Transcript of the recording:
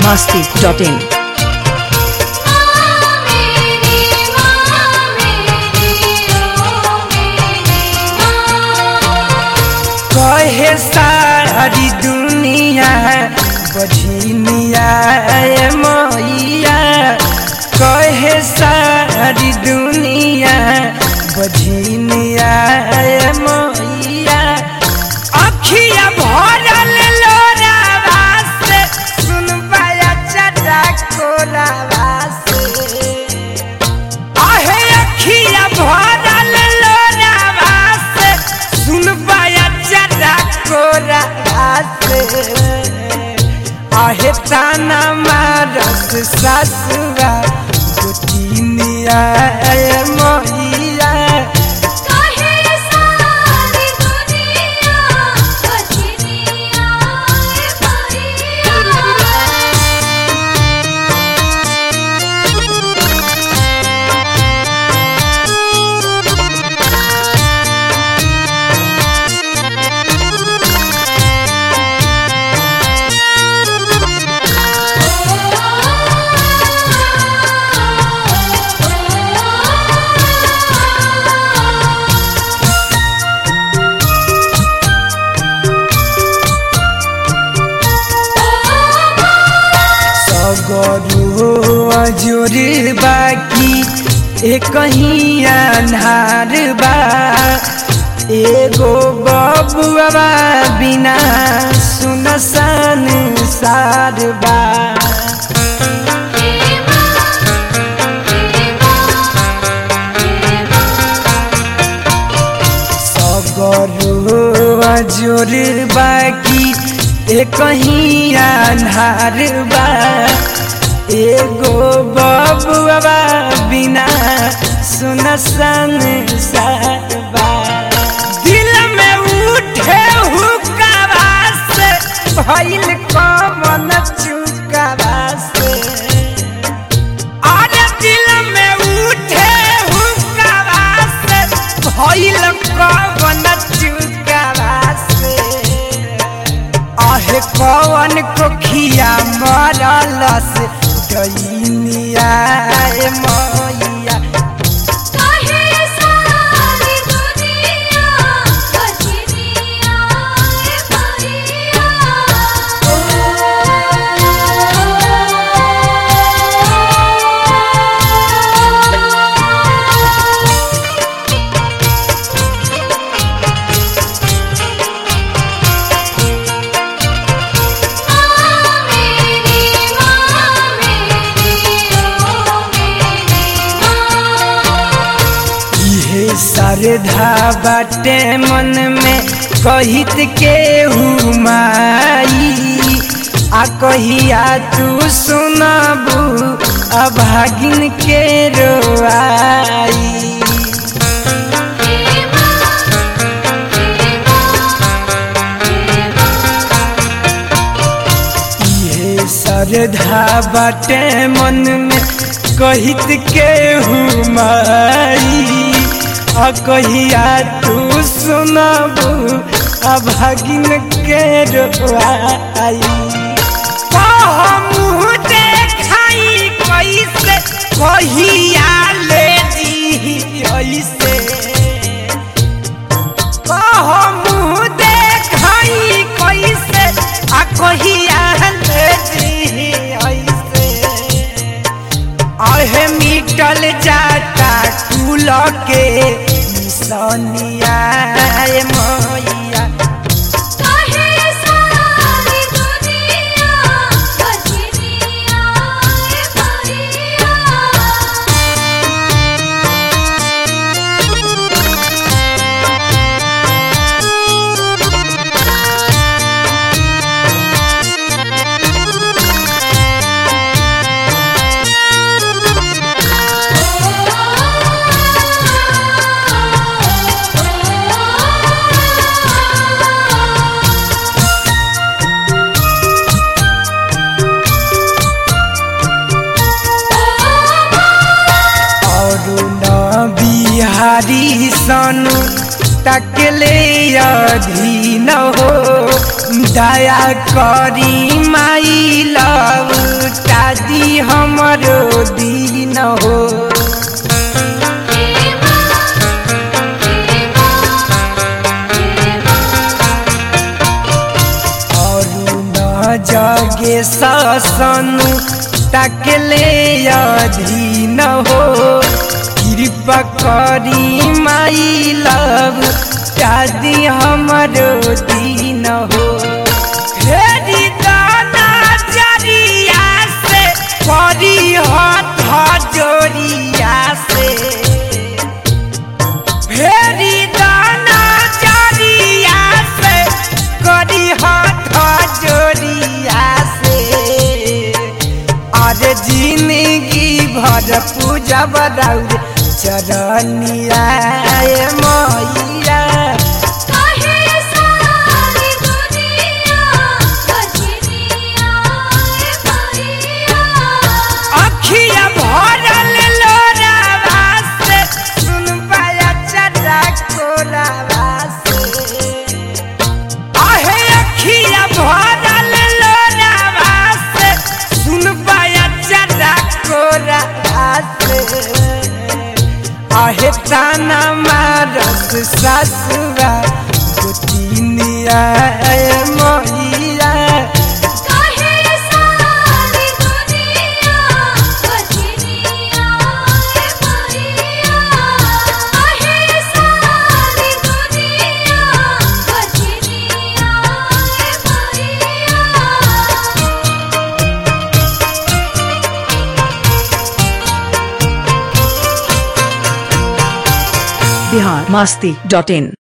masti.in. कहे सारी दुनिया बझिनिया मैया, कहे सारी दुनिया बझिनिया मैया। अखिया भरल लोरावा से सुनबाया चटा कोरावा से, आहे अखिया भरल लोरावा से सुनबाया चटा कोरावा से। आहे ताना मारत सासुआ गोतिनिया मैया, कहे सारी दुनिया बझिनिया मैया। सगरू अजोर बाकी एक ही अन्हार बा, एगो बबुआ बिना सुनसान सार बा। सगरू अजोर बाकी एक ही अन्हार बा, एगो बबुआ बिना सुनसान सार बा। दिल में उठे हुक्कावा से भइल कमन चुकावा से, अरे दिल में उठे हुक्कावा से भइल कमन चुकावा से। आहे कौन कोखिया मरलस गईनिया मैया, कहे सारी दुनिया बझिनिया मैया। इहे श्रद्धा बाटे मन में कहित केहू माई, आ कहिया तू सुनबू अभागिन के रोआई। इहे श्रद्धा बाटे मन में कहित केहू माई, आ कहिया तू सुनबू अभागिन के रोआई। मुँह देखाई कैसे कहिया ले जी ऐसे, मुँह देखाई कैसे आ कहिया ले जी ऐसे। आहे मिटल जाता कुल के निशानिया मैया, कहे सारी दुनिया बझिनिया मैया। बिहारी सनु तकले अधीन हो, दया करी माई लौटा दी हमरो दीन हो जगे ससनु तकले अधीन हो कृपा करी माई लव शादी हमरो दीन हो हेरी दाना जरिया से परी हाथ जोड़िया से हेरी दाना जरिया से करी हाथ जोड़िया से अरे जिंदगी भर पूजा बराउर चरनिया मैया अखिया भरल लोरावा से सुन पाया चटा कोरावा से आहे अखिया भरल लोरावा से सुन पाया चटा कोरावा से आहे ताना मारस सासुआ गोतिनिया मैया biharmasti.in